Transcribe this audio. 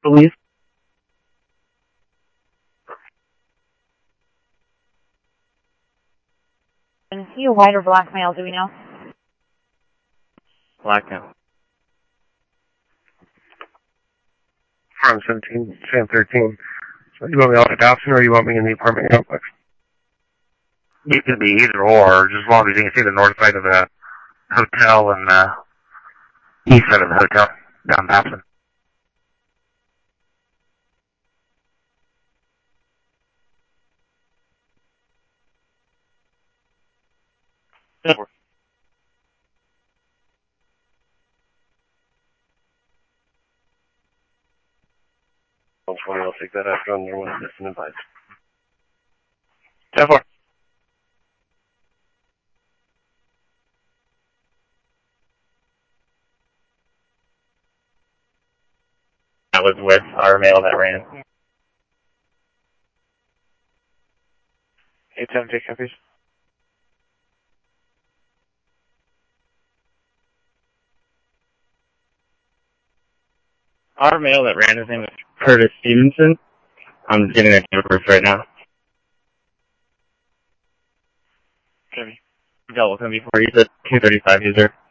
believe. And is he a white or black male, do we know? Black now. From 17, Sam 13. So you want me off at Dobson or you want me in the apartment complex? You could be either or, just as long as you can see the north side of the hotel and the east side of the hotel down Dobson. Over. I'll take that after on their one distant advice. 10-4. That was with our male that ran. 8-7, take copies. Our male that ran, his name is Curtis Stevenson. I'm getting a proof right now. Okay. Dealt with him before. He's a 235 user.